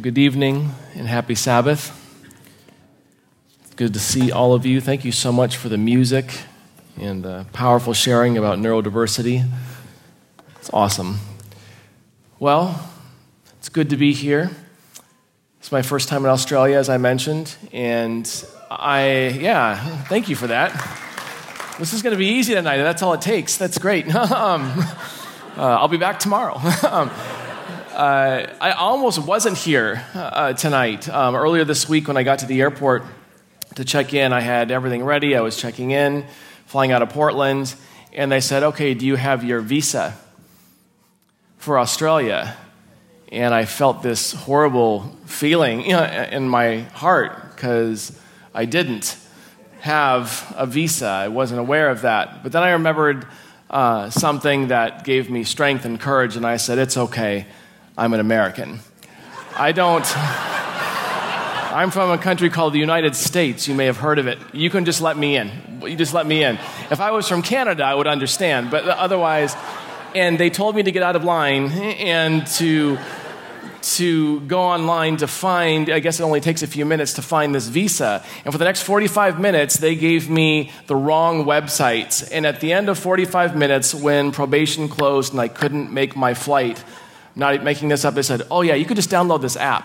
Good evening and happy Sabbath. It's good to see all of you. Thank you so much for the music and the powerful sharing about neurodiversity. It's awesome. Well, it's good to be here. It's my first time in Australia, as I mentioned, and thank you for that. This is going to be easy tonight. That's all it takes. That's great. I'll be back tomorrow. I almost wasn't here tonight. Earlier this week when I got to the airport to check in, I had everything ready. I was checking in, flying out of Portland, and they said, okay, do you have your visa for Australia? And I felt this horrible feeling in my heart because I didn't have a visa. I wasn't aware of that. But then I remembered something that gave me strength and courage, and I said, it's okay. I'm an American. I'm from a country called the United States. You may have heard of it. You can just let me in. You just let me in. If I was from Canada, I would understand. But otherwise, and they told me to get out of line and to go online to find, I guess it only takes a few minutes to find this visa. And for the next 45 minutes, they gave me the wrong websites. And at the end of 45 minutes, when probation closed and I couldn't make my flight, not making this up, they said, oh yeah, you could just download this app.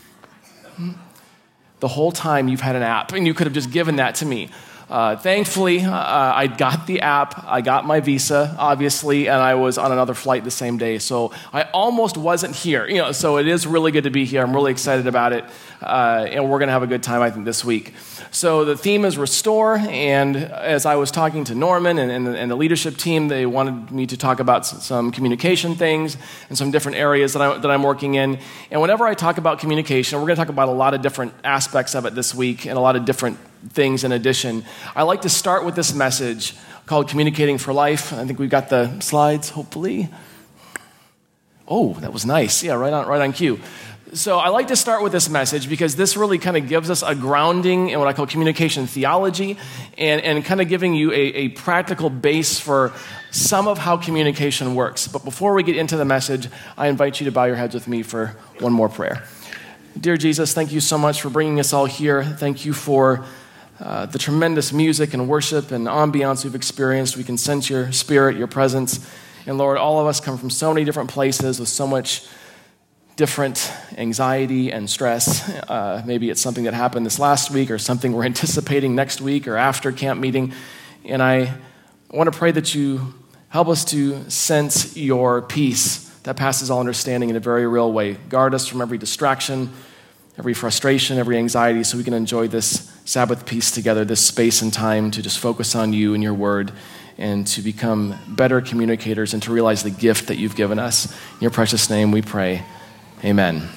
The whole time you've had an app, and you could have just given that to me. Thankfully, I got the app, I got my visa, obviously, and I was on another flight the same day. So I almost wasn't here. So it is really good to be here. I'm really excited about it, and we're going to have a good time, I think, this week. So the theme is Restore, and as I was talking to Norman and the leadership team, they wanted me to talk about some communication things and some different areas that I'm working in. And whenever I talk about communication, we're going to talk about a lot of different aspects of it this week and a lot of different things in addition. I like to start with this message called Communicating for Life. I think we've got the slides, hopefully. Oh, that was nice. Yeah, right on cue. So I like to start with this message because this really kind of gives us a grounding in what I call communication theology and kind of giving you a practical base for some of how communication works. But before we get into the message, I invite you to bow your heads with me for one more prayer. Dear Jesus, thank you so much for bringing us all here. Thank you for the tremendous music and worship and ambiance we've experienced. We can sense your spirit, your presence. And Lord, all of us come from so many different places with so much different anxiety and stress. Maybe it's something that happened this last week or something we're anticipating next week or after camp meeting. And I want to pray that you help us to sense your peace that passes all understanding in a very real way. Guard us from every distraction, every frustration, every anxiety, so we can enjoy this Sabbath peace together, this space and time to just focus on you and your word and to become better communicators and to realize the gift that you've given us. In your precious name we pray. Amen.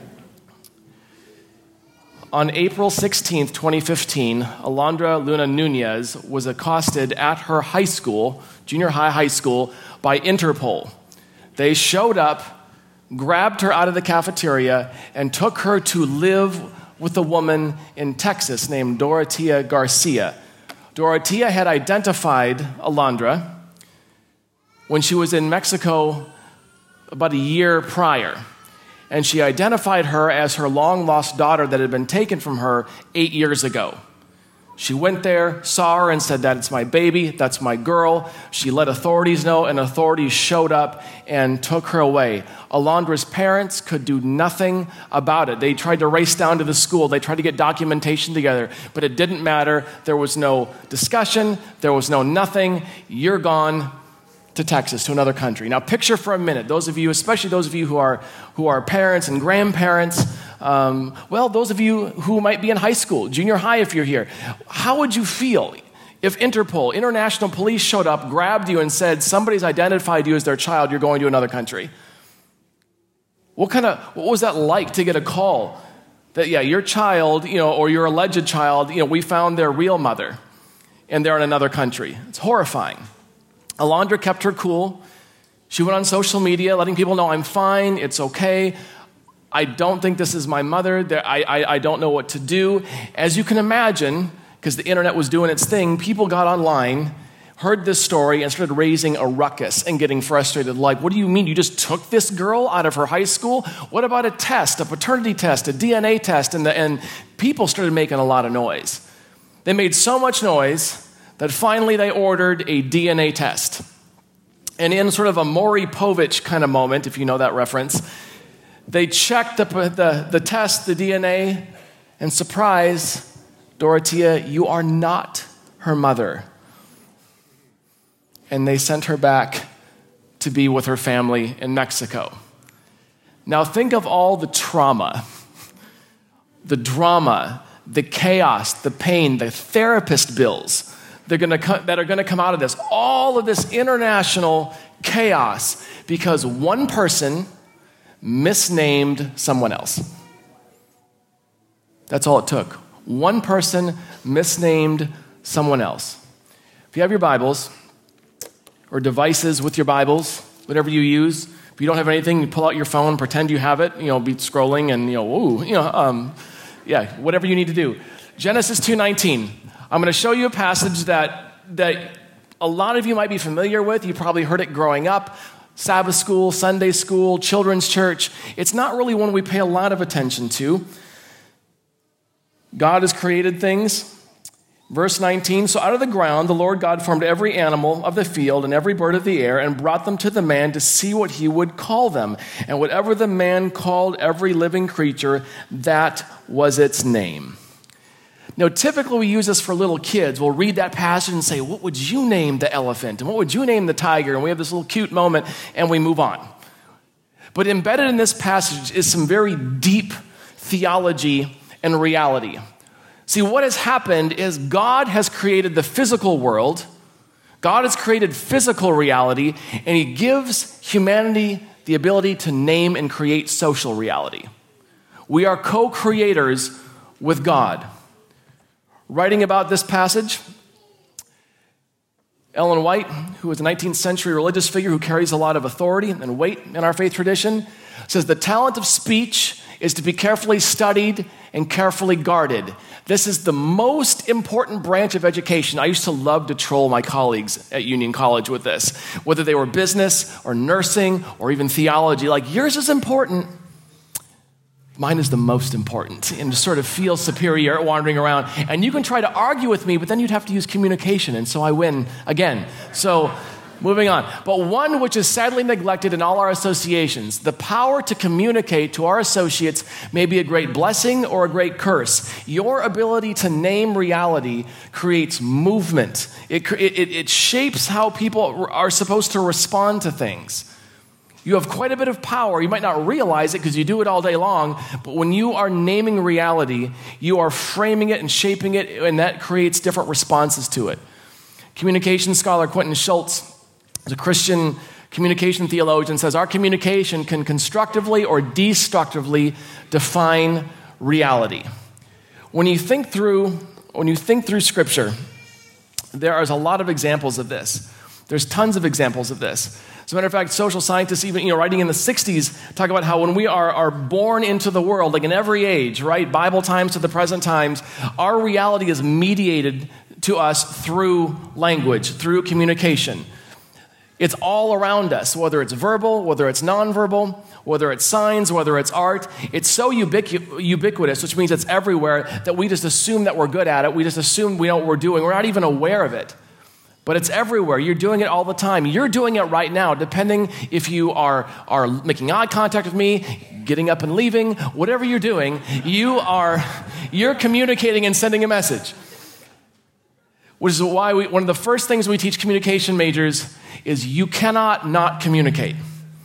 On April 16th, 2015, Alondra Luna Nunez was accosted at her high school, junior high school, by Interpol. They showed up, grabbed her out of the cafeteria, and took her to live with a woman in Texas named Dorotea Garcia. Dorotea had identified Alondra when she was in Mexico about a year prior. And she identified her as her long-lost daughter that had been taken from her 8 years ago. She went there, saw her, and said, that's my baby, that's my girl. She let authorities know, and authorities showed up and took her away. Alondra's parents could do nothing about it. They tried to race down to the school. They tried to get documentation together, but it didn't matter. There was no discussion. There was no nothing. You're gone to Texas, to another country. Now picture for a minute, those of you, especially those of you who are parents and grandparents, those of you who might be in high school, junior high if you're here, how would you feel if Interpol, international police showed up, grabbed you and said, somebody's identified you as their child, you're going to another country? What was that like to get a call that, your child, or your alleged child, we found their real mother and they're in another country? It's horrifying. Alondra kept her cool. She went on social media letting people know, I'm fine, it's okay. I don't think this is my mother. I don't know what to do. As you can imagine, because the internet was doing its thing, people got online heard this story and started raising a ruckus and getting frustrated. Like, what do you mean? You just took this girl out of her high school? What about a test, a paternity test, a DNA test? And people started making a lot of noise. They made so much noise that finally they ordered a DNA test. And in sort of a Maury Povich kind of moment, if you know that reference, they checked the test, the DNA, and surprise, Dorothea, you are not her mother. And they sent her back to be with her family in Mexico. Now think of all the trauma, the drama, the chaos, the pain, the therapist bills that are going to come out of this. All of this international chaos because one person misnamed someone else. That's all it took. One person misnamed someone else. If you have your Bibles, or devices with your Bibles, whatever you use. If you don't have anything, you pull out your phone, pretend you have it, be scrolling and, whatever you need to do. Genesis 2:19. I'm going to show you a passage that a lot of you might be familiar with. You probably heard it growing up. Sabbath school, Sunday school, children's church. It's not really one we pay a lot of attention to. God has created things. Verse 19, so out of the ground the Lord God formed every animal of the field and every bird of the air and brought them to the man to see what he would call them. And whatever the man called every living creature, that was its name. Now, typically we use this for little kids. We'll read that passage and say, what would you name the elephant? And what would you name the tiger? And we have this little cute moment and we move on. But embedded in this passage is some very deep theology and reality. See, what has happened is God has created the physical world. God has created physical reality, and he gives humanity the ability to name and create social reality. We are co-creators with God. Writing about this passage, Ellen White, who was a 19th century religious figure who carries a lot of authority and weight in our faith tradition, says the talent of speech is to be carefully studied and carefully guarded. This is the most important branch of education. I used to love to troll my colleagues at Union College with this, whether they were business or nursing or even theology. Like, yours is important. Mine is the most important, and to sort of feel superior wandering around. And you can try to argue with me, but then you'd have to use communication, and so I win again. So moving on. But one which is sadly neglected in all our associations, the power to communicate to our associates may be a great blessing or a great curse. Your ability to name reality creates movement. It shapes how people are supposed to respond to things. You have quite a bit of power. You might not realize it because you do it all day long, but when you are naming reality, you are framing it and shaping it, and that creates different responses to it. Communication scholar Quentin Schultz, a Christian communication theologian, says our communication can constructively or destructively define reality. When you think through Scripture, there is a lot of examples of this. There's tons of examples of this. As a matter of fact, social scientists, even writing in the 60s, talk about how when we are born into the world, like in every age, right, Bible times to the present times, our reality is mediated to us through language, through communication. It's all around us, whether it's verbal, whether it's nonverbal, whether it's signs, whether it's art. It's so ubiquitous, which means it's everywhere, that we just assume that we're good at it. We just assume we know what we're doing. We're not even aware of it. But it's everywhere. You're doing it all the time. You're doing it right now, depending if you are making eye contact with me, getting up and leaving, whatever you're doing, you're communicating and sending a message. Which is why one of the first things we teach communication majors is you cannot not communicate.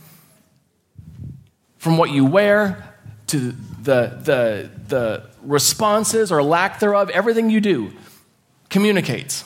From what you wear to the responses or lack thereof, everything you do communicates.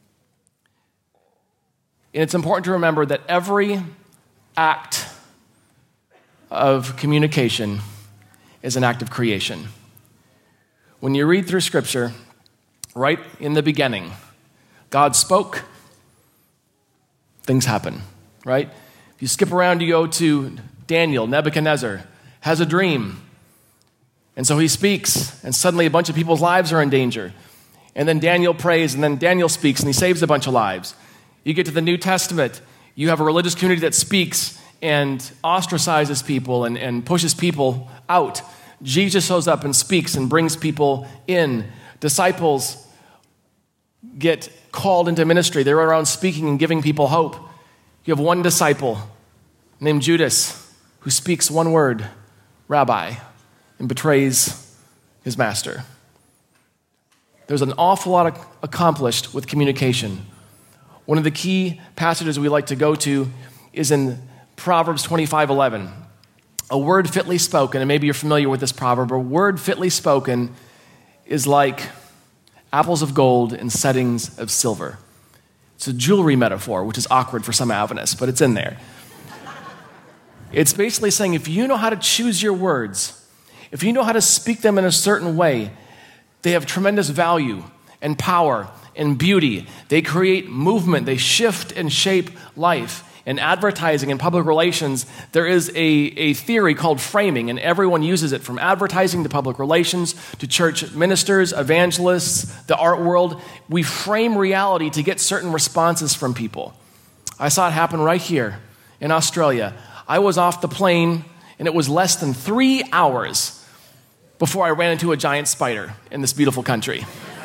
And it's important to remember that every act of communication is an act of creation. When you read through Scripture, right in the beginning, God spoke, things happen, right? If you skip around, you go to Daniel, Nebuchadnezzar has a dream. And so he speaks, and suddenly a bunch of people's lives are in danger. And then Daniel prays, and then Daniel speaks, and he saves a bunch of lives. You get to the New Testament, you have a religious community that speaks and ostracizes people and pushes people out. Jesus shows up and speaks and brings people in. Disciples get called into ministry. They're around speaking and giving people hope. You have one disciple named Judas who speaks one word, Rabbi, and betrays his master. There's an awful lot accomplished with communication. One of the key passages we like to go to is in Proverbs 25:11. A word fitly spoken, and maybe you're familiar with this proverb, a word fitly spoken is like apples of gold in settings of silver. It's a jewelry metaphor, which is awkward for some Adventists, but it's in there. It's basically saying if you know how to choose your words, if you know how to speak them in a certain way, they have tremendous value and power and beauty. They create movement. They shift and shape life. In advertising and public relations, there is a theory called framing, and everyone uses it, from advertising to public relations to church ministers, evangelists, the art world. We frame reality to get certain responses from people. I saw it happen right here in Australia. I was off the plane, and it was less than 3 hours before I ran into a giant spider in this beautiful country.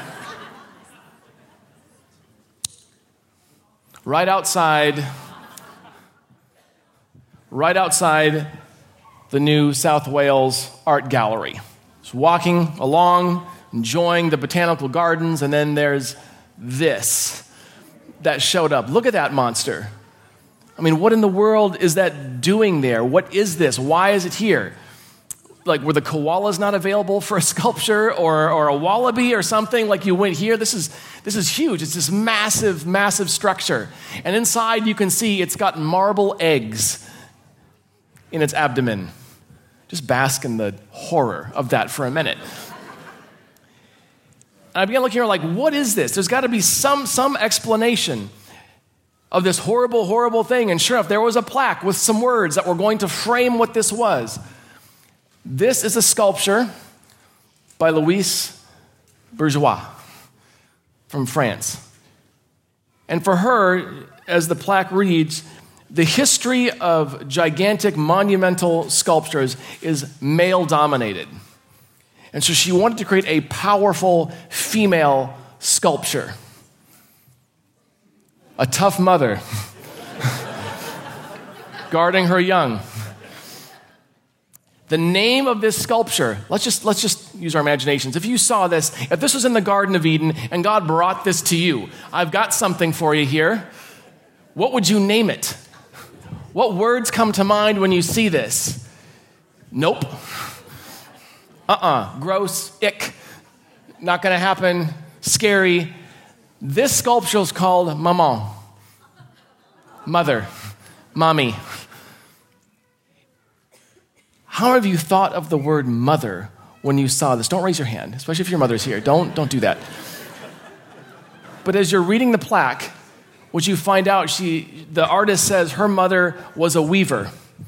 Right outside the new South Wales Art Gallery. Just walking along, enjoying the botanical gardens, and then there's this that showed up. Look at that monster. I mean, what in the world is that doing there? What is this? Why is it here? Like, were the koalas not available for a sculpture or a wallaby or something? Like, you went here? This is huge. It's this massive, massive structure. And inside you can see it's got marble eggs in its abdomen. Just bask in the horror of that for a minute. And I began looking around like, what is this? There's got to be some explanation of this horrible, horrible thing. And sure enough, there was a plaque with some words that were going to frame what this was. This is a sculpture by Louise Bourgeois from France. And for her, as the plaque reads, the history of gigantic monumental sculptures is male-dominated. And so she wanted to create a powerful female sculpture. A tough mother guarding her young. The name of this sculpture, let's just use our imaginations. If you saw this, if this was in the Garden of Eden and God brought this to you, I've got something for you here. What would you name it? What words come to mind when you see this? Nope. Gross, ick, not gonna happen, scary. This sculpture is called maman, mother, mommy. How have you thought of the word mother when you saw this? Don't raise your hand, especially if your mother's here. Don't do that. But as you're reading the plaque, what you find out, the artist says her mother was a weaver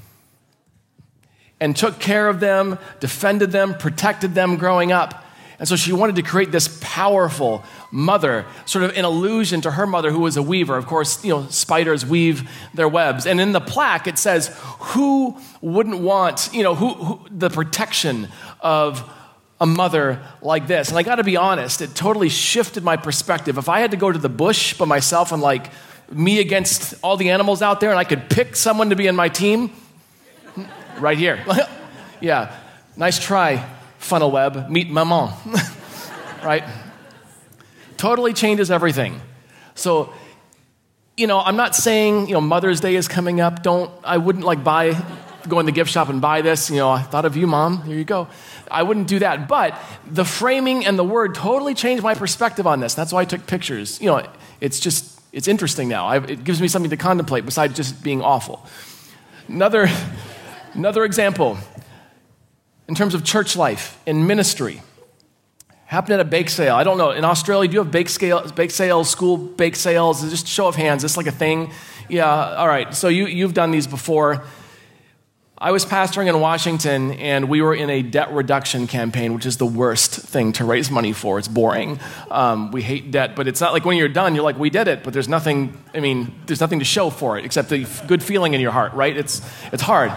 and took care of them, defended them, protected them growing up. And so she wanted to create this powerful mother, sort of an allusion to her mother who was a weaver. Of course, spiders weave their webs. And in the plaque, it says, who wouldn't want, who the protection of a mother like this? And I got to be honest, it totally shifted my perspective. If I had to go to the bush by myself and like me against all the animals out there and I could pick someone to be in my team, right here. Yeah, nice try, funnel web, meet maman, right? Totally changes everything. So, I'm not saying, Mother's Day is coming up. I wouldn't go in the gift shop and buy this. I thought of you, Mom. Here you go. I wouldn't do that. But the framing and the word totally changed my perspective on this. That's why I took pictures. It's interesting now. It gives me something to contemplate besides just being awful. Another example, in terms of church life and ministry, happened at a bake sale. I don't know, in Australia, do you have bake sales, school bake sales? Just show of hands, is this like a thing? Yeah, all right, so you've done these before. I was pastoring in Washington, and we were in a debt reduction campaign, which is the worst thing to raise money for. It's boring. We hate debt, but it's not like when you're done, you're like, we did it, but there's nothing to show for it except the good feeling in your heart, right? It's hard.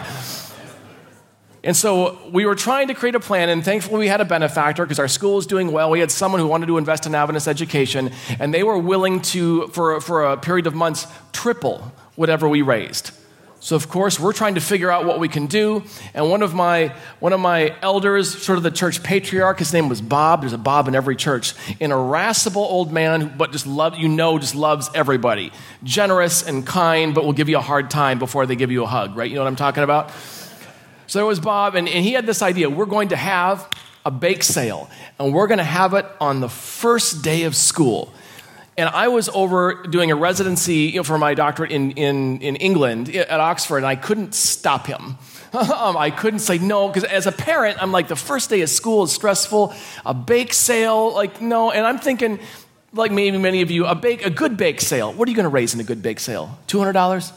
And so we were trying to create a plan, and thankfully we had a benefactor because our school was doing well. We had someone who wanted to invest in Adventist education, and they were willing to, for a period of months, triple whatever we raised. So of course we're trying to figure out what we can do, and one of my elders, sort of the church patriarch, his name was Bob. There's a Bob in every church. An irascible old man, but just loves everybody. Generous and kind, but will give you a hard time before they give you a hug, right? You know what I'm talking about? So there was Bob, and he had this idea. We're going to have a bake sale, and we're going to have it on the first day of school. And I was over doing a residency for my doctorate in England at Oxford, and I couldn't stop him. I couldn't say no, because as a parent, I'm like, the first day of school is stressful. A bake sale, like, no. And I'm thinking, like maybe many of you, a good bake sale. What are you going to raise in a good bake sale? $200?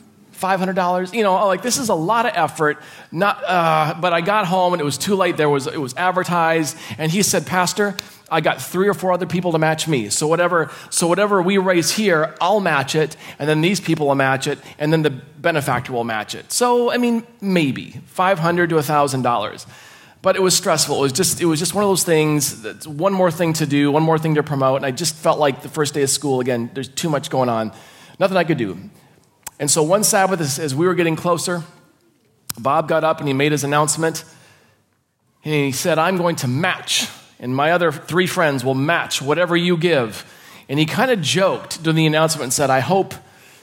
$500, like this is a lot of effort. But I got home and it was too late. It was advertised, and he said, Pastor, I got 3 or 4 other people to match me. So whatever we raise here, I'll match it, and then these people will match it, and then the benefactor will match it. So maybe $500 to $1,000. But it was stressful. It was just one of those things. That's one more thing to do, one more thing to promote, and I just felt like the first day of school again. There's too much going on, nothing I could do. And so one Sabbath, as we were getting closer, Bob got up and he made his announcement. And he said, I'm going to match, and my other 3 friends will match whatever you give. And he kind of joked during the announcement and said, I hope,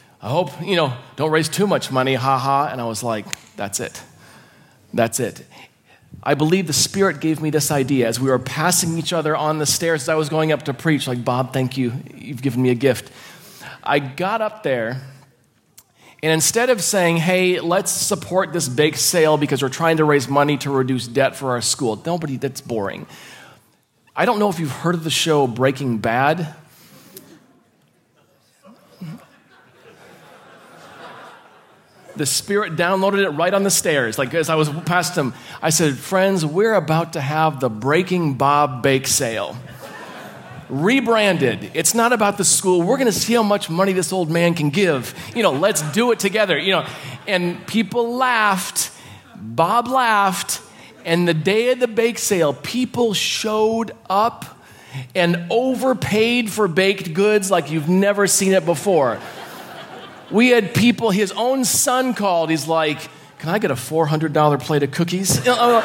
don't raise too much money, ha. And I was like, that's it. I believe the Spirit gave me this idea as we were passing each other on the stairs as I was going up to preach, like, Bob, thank you. You've given me a gift. I got up there, and instead of saying, hey, let's support this bake sale because we're trying to raise money to reduce debt for our school, that's boring. I don't know if you've heard of the show Breaking Bad. The Spirit downloaded it right on the stairs. Like as I was past him, I said, friends, we're about to have the Breaking Bob bake sale. Rebranded. It's not about the school. We're going to see how much money this old man can give. Let's do it together. And people laughed. Bob laughed. And the day of the bake sale, people showed up and overpaid for baked goods like you've never seen it before. We had people, his own son called. He's like, can I get a $400 plate of cookies?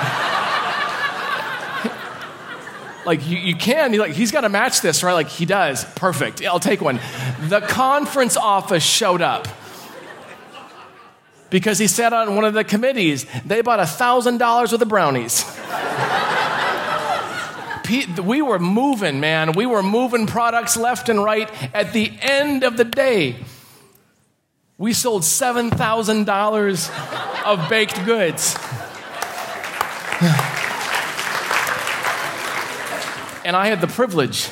Like, you can. He's got to match this, right? Like, he does. Perfect. I'll take one. The conference office showed up because he sat on one of the committees. They bought $1,000 worth of brownies. We were moving, man. We were moving products left and right. At the end of the day, we sold $7,000 of baked goods. And I had the privilege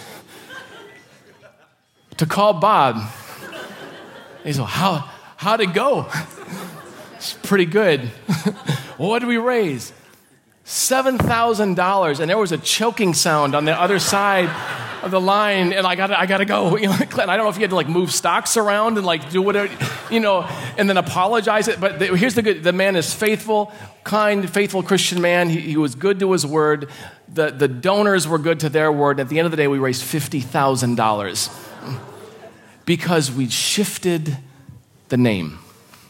to call Bob. He said, how'd it go? It's pretty good. Well, what did we raise? $7,000. And there was a choking sound on the other side of the line, and I gotta go. I don't know if you had to move stocks around and do whatever, and then apologize it. But here's the man is faithful, kind, faithful Christian man. He was good to his word. The donors were good to their word. And at the end of the day, we raised $50,000 because we shifted the name.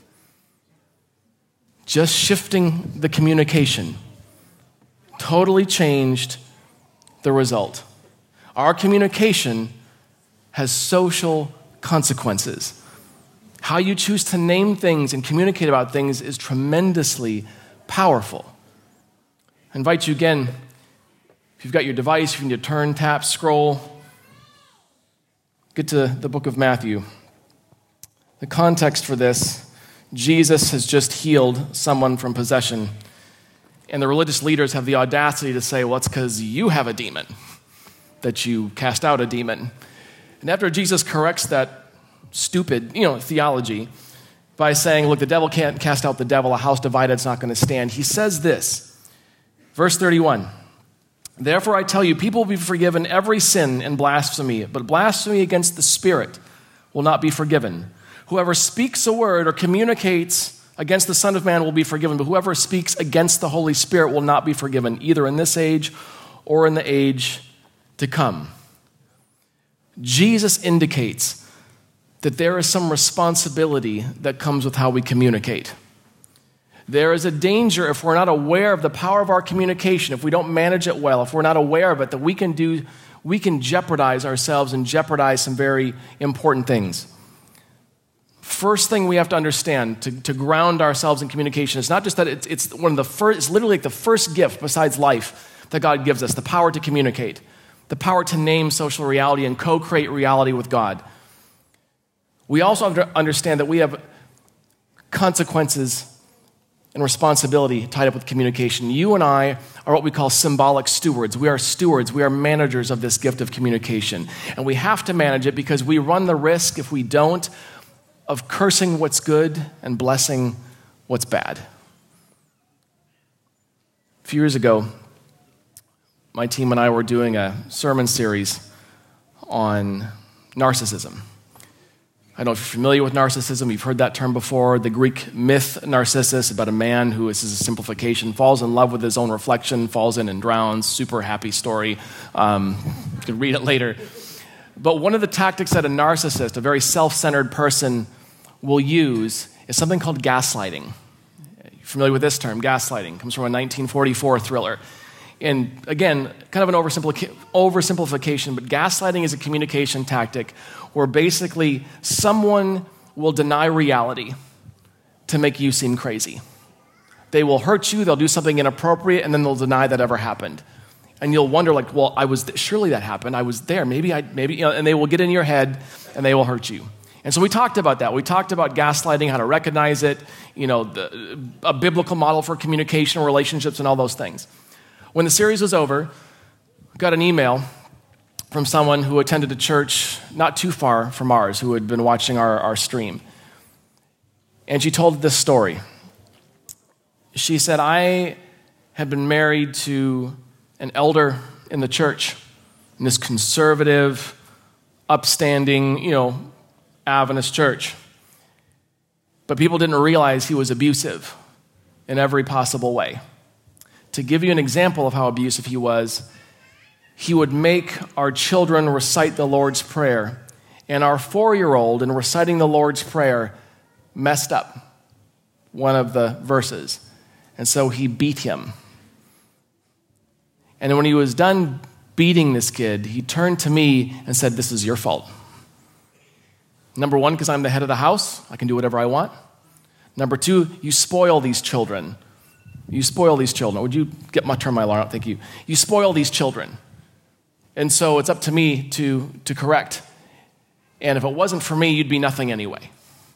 Just shifting the communication totally changed the result. Our communication has social consequences. How you choose to name things and communicate about things is tremendously powerful. I invite you again, if you've got your device, you can turn, tap, scroll, get to the book of Matthew. The context for this, Jesus has just healed someone from possession, and the religious leaders have the audacity to say, well, it's because you have a demon that you cast out a demon. And after Jesus corrects that stupid, theology, by saying, look, the devil can't cast out the devil. A house divided is not going to stand. He says this, verse 31, therefore I tell you, people will be forgiven every sin and blasphemy, but blasphemy against the Spirit will not be forgiven. Whoever speaks a word or communicates against the Son of Man will be forgiven, but whoever speaks against the Holy Spirit will not be forgiven, either in this age or in the age to come. Jesus indicates that there is some responsibility that comes with how we communicate. There is a danger if we're not aware of the power of our communication, if we don't manage it well, if we're not aware of it, that we can jeopardize ourselves and jeopardize some very important things. First thing we have to understand to ground ourselves in communication is not just that it's one of the first, it's literally like the first gift besides life that God gives us, the power to communicate, the power to name social reality and co-create reality with God. We also have to understand that we have consequences and responsibility tied up with communication. You and I are what we call symbolic stewards. We are stewards. We are managers of this gift of communication. And we have to manage it because we run the risk, if we don't, of cursing what's good and blessing what's bad. A few years ago, my team and I were doing a sermon series on narcissism. I don't know if you're familiar with narcissism. You've heard that term before. The Greek myth Narcissus, about a man who, this is a simplification, falls in love with his own reflection, falls in and drowns. Super happy story. You can read it later. But one of the tactics that a narcissist, a very self-centered person, will use is something called gaslighting. You're familiar with this term, gaslighting. It comes from a 1944 thriller. And again, kind of an oversimplification, but gaslighting is a communication tactic where basically someone will deny reality to make you seem crazy. They will hurt you, they'll do something inappropriate, and then they'll deny that ever happened. And you'll wonder, like, well, surely that happened. I was there. Maybe, and they will get in your head and they will hurt you. And so we talked about that. We talked about gaslighting, how to recognize it, a biblical model for communication, relationships, and all those things. When the series was over, I got an email from someone who attended a church not too far from ours, who had been watching our stream. And she told this story. She said, I had been married to an elder in the church, in this conservative, upstanding, Adventist church. But people didn't realize he was abusive in every possible way. To give you an example of how abusive he would make our children recite the Lord's Prayer, and our 4-year-old, in reciting the Lord's Prayer, messed up one of the verses, and so he beat him. And when he was done beating this kid, he turned to me and said, "This is your fault. Number one, because I'm the head of the house, I can do whatever I want. Number two, you spoil these children. You spoil these children." Would you turn my alarm out? Thank you. You spoil these children. And so it's up to me to correct. And if it wasn't for me, you'd be nothing anyway.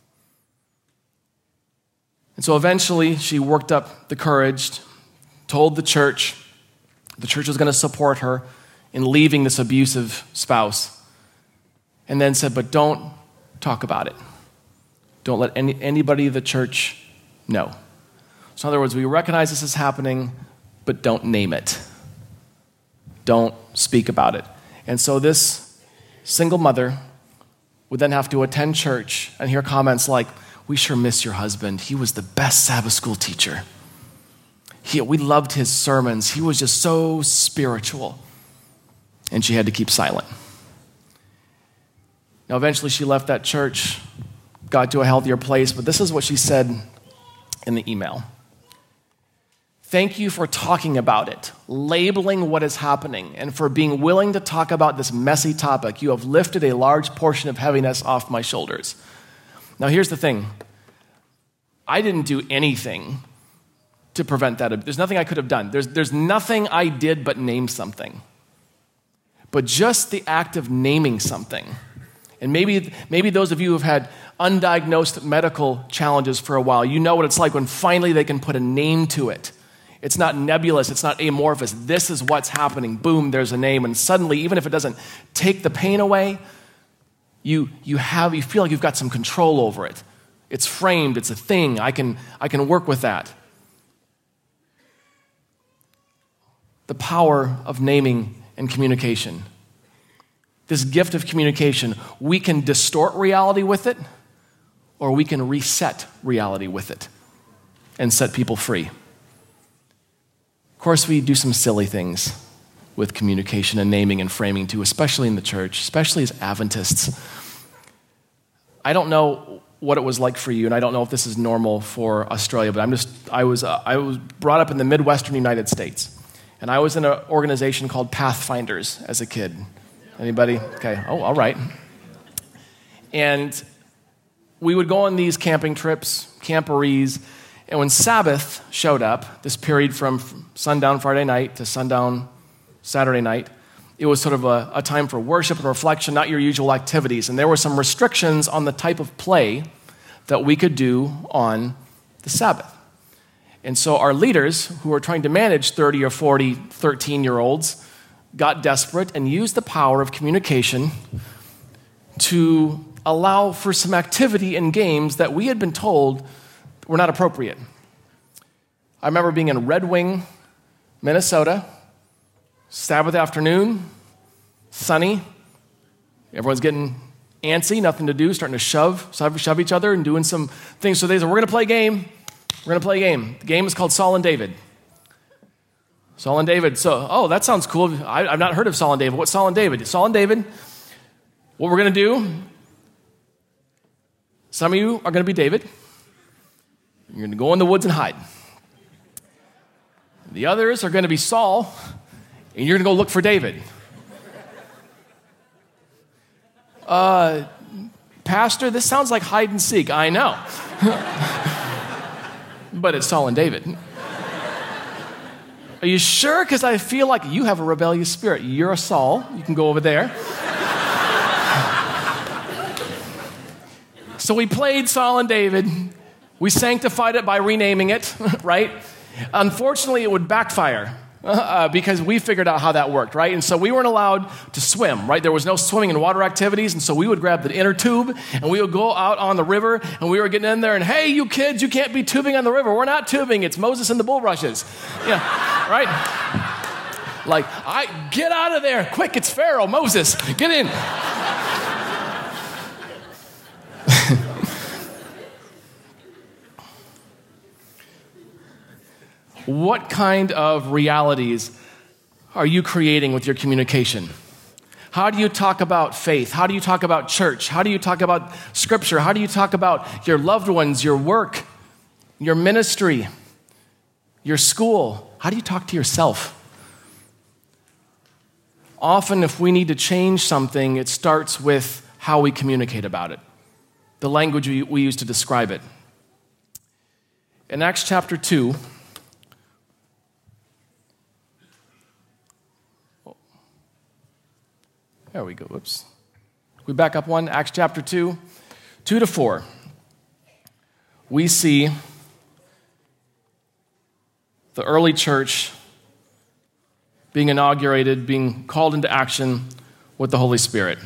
And so eventually she worked up the courage, told the church was going to support her in leaving this abusive spouse, and then said, but don't talk about it. Don't let anybody in the church know. So in other words, we recognize this is happening, but don't name it. Don't speak about it. And so this single mother would then have to attend church and hear comments like, "We sure miss your husband. He was the best Sabbath school teacher. We loved his sermons. He was just so spiritual." And she had to keep silent. Now, eventually she left that church, got to a healthier place, but this is what she said in the email. "Thank you for talking about it, labeling what is happening, and for being willing to talk about this messy topic. You have lifted a large portion of heaviness off my shoulders." Now, here's the thing. I didn't do anything to prevent that. There's nothing I could have done. There's nothing I did but name something. But just the act of naming something, and maybe those of you who have had undiagnosed medical challenges for a while, you know what it's like when finally they can put a name to it. It's not nebulous, it's not amorphous. This is what's happening. Boom, there's a name. And suddenly, even if it doesn't take the pain away, you feel like you've got some control over it. It's framed, it's a thing. I can work with that. The power of naming and communication. This gift of communication, we can distort reality with it, or we can reset reality with it and set people free. Of course, we do some silly things with communication and naming and framing too, especially in the church, especially as Adventists. I don't know what it was like for you, and I don't know if this is normal for Australia, but I was brought up in the Midwestern United States, and I was in an organization called Pathfinders as a kid. Anybody? Okay. Oh, all right. And we would go on these camping trips, camporees, and when Sabbath showed up, this period from sundown Friday night to sundown Saturday night, it was sort of a time for worship and reflection, not your usual activities. And there were some restrictions on the type of play that we could do on the Sabbath. And so our leaders, who were trying to manage 30 or 40 13-year-olds, got desperate and used the power of communication to allow for some activity in games that we had been told were not appropriate. I remember being in Red Wing, Minnesota, Sabbath afternoon, sunny. Everyone's getting antsy, nothing to do, starting to shove each other and doing some things. So they said, we're going to play a game. We're going to play a game. The game is called Saul and David. Saul and David. So, that sounds cool. I've not heard of Saul and David. What's Saul and David? Saul and David, what we're going to do, some of you are going to be David. You're going to go in the woods and hide. The others are going to be Saul, and you're going to go look for David. Pastor, this sounds like hide and seek. I know. But it's Saul and David. Are you sure? Because I feel like you have a rebellious spirit. You're a Saul. You can go over there. So we played Saul and David. We sanctified it by renaming it, right? Unfortunately, it would backfire because we figured out how that worked, right? And so we weren't allowed to swim, right? There was no swimming and water activities, and so we would grab the inner tube, and we would go out on the river, and we were getting in there, and hey, you kids, you can't be tubing on the river. We're not tubing. It's Moses and the bulrushes. Yeah, right? Like, get out of there. Quick, it's Pharaoh. Moses, get in. What kind of realities are you creating with your communication? How do you talk about faith? How do you talk about church? How do you talk about scripture? How do you talk about your loved ones, your work, your ministry, your school? How do you talk to yourself? Often, if we need to change something, it starts with how we communicate about it, the language we use to describe it. In Acts chapter 2, there we go. Whoops. We back up one. Acts chapter 2, 2-4. We see the early church being inaugurated, being called into action with the Holy Spirit.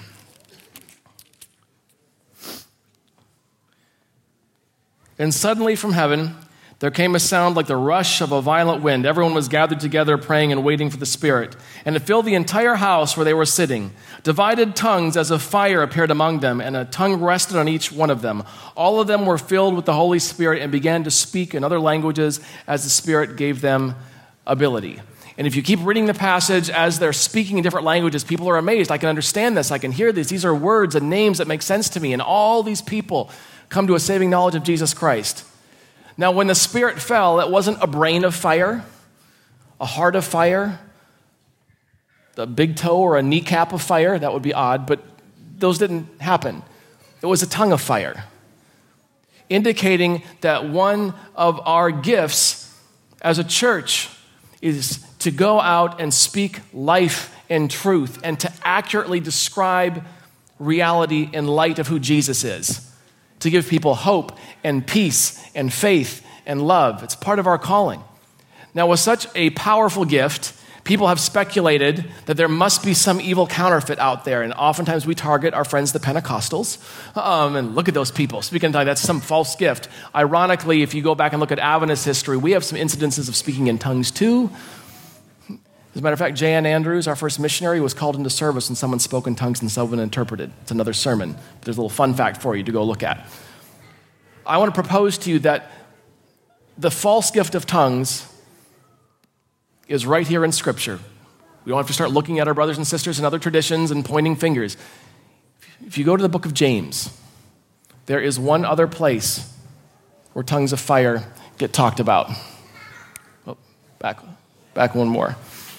And suddenly from heaven, there came a sound like the rush of a violent wind. Everyone was gathered together, praying and waiting for the Spirit. And it filled the entire house where they were sitting. Divided tongues as of fire appeared among them, and a tongue rested on each one of them. All of them were filled with the Holy Spirit and began to speak in other languages as the Spirit gave them ability. And if you keep reading the passage as they're speaking in different languages, people are amazed. I can understand this. I can hear this. These are words and names that make sense to me. And all these people come to a saving knowledge of Jesus Christ. Now, when the Spirit fell, it wasn't a brain of fire, a heart of fire, a big toe or a kneecap of fire. That would be odd, but those didn't happen. It was a tongue of fire, indicating that one of our gifts as a church is to go out and speak life and truth and to accurately describe reality in light of who Jesus is. To give people hope and peace and faith and love. It's part of our calling. Now, with such a powerful gift, People have speculated that there must be some evil counterfeit out there, and oftentimes we target our friends, the Pentecostals, and look at those people. Speaking in tongues, that's some false gift. Ironically, if you go back and look at Adventist history, we have some incidences of speaking in tongues too. As a matter of fact, J.N. Andrews, our first missionary, was called into service and someone spoke in tongues and someone interpreted. It's another sermon. There's a little fun fact for you to go look at. I want to propose to you that the false gift of tongues is right here in Scripture. We don't have to start looking at our brothers and sisters and other traditions and pointing fingers. If you go to the book of James, there is one other place where tongues of fire get talked about. Oh, back one more.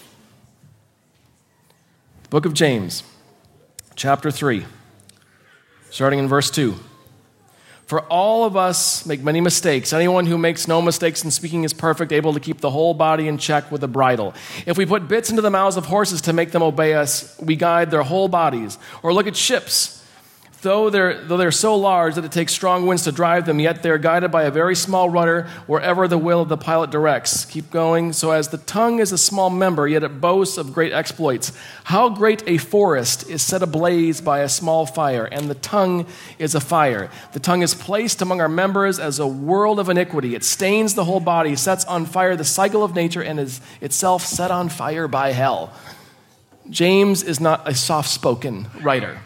Book of James, chapter 3, starting in verse 2. For all of us make many mistakes. Anyone who makes no mistakes in speaking is perfect, able to keep the whole body in check with a bridle. If we put bits into the mouths of horses to make them obey us, we guide their whole bodies. Or look at ships. Though they're so large that it takes strong winds to drive them, yet they're guided by a very small rudder wherever the will of the pilot directs. Keep going. So as the tongue is a small member, yet it boasts of great exploits. How great a forest is set ablaze by a small fire, and the tongue is a fire. The tongue is placed among our members as a world of iniquity. It stains the whole body, sets on fire the cycle of nature, and is itself set on fire by hell. James is not a soft-spoken writer.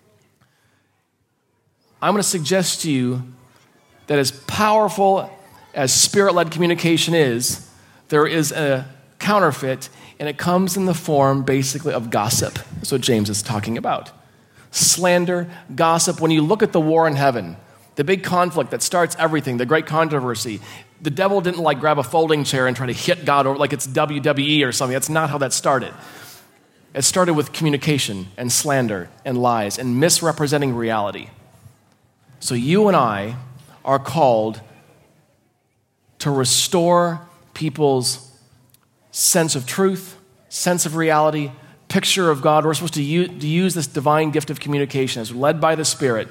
I'm going to suggest to you that as powerful as spirit-led communication is, there is a counterfeit, and it comes in the form, basically, of gossip. That's what James is talking about. Slander, gossip. When you look at the war in heaven, the big conflict that starts everything, the great controversy, the devil didn't grab a folding chair and try to hit God over like it's WWE or something. That's not how that started. It started with communication and slander and lies and misrepresenting reality. So you and I are called to restore people's sense of truth, sense of reality, picture of God. We're supposed to use this divine gift of communication as led by the Spirit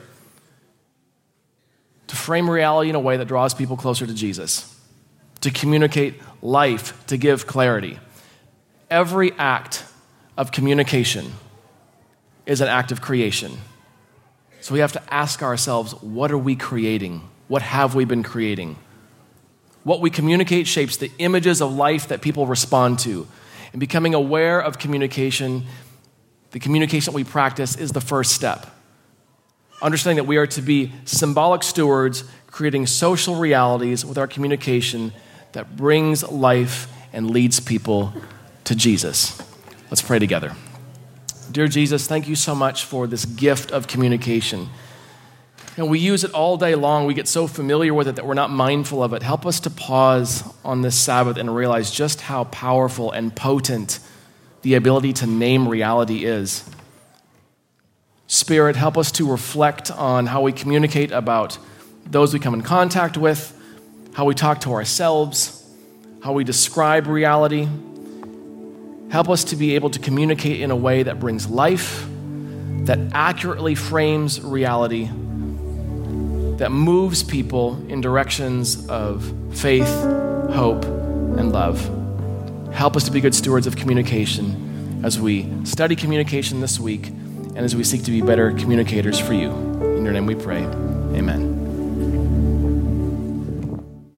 to frame reality in a way that draws people closer to Jesus, to communicate life, to give clarity. Every act of communication is an act of creation. So we have to ask ourselves, what are we creating? What have we been creating? What we communicate shapes the images of life that people respond to. And becoming aware of communication, the communication that we practice, is the first step. Understanding that we are to be symbolic stewards, creating social realities with our communication that brings life and leads people to Jesus. Let's pray together. Dear Jesus, thank you so much for this gift of communication. And we use it all day long. We get so familiar with it that we're not mindful of it. Help us to pause on this Sabbath and realize just how powerful and potent the ability to name reality is. Spirit, help us to reflect on how we communicate about those we come in contact with, how we talk to ourselves, how we describe reality. Help us to be able to communicate in a way that brings life, that accurately frames reality, that moves people in directions of faith, hope, and love. Help us to be good stewards of communication as we study communication this week and as we seek to be better communicators for you. In your name we pray. Amen.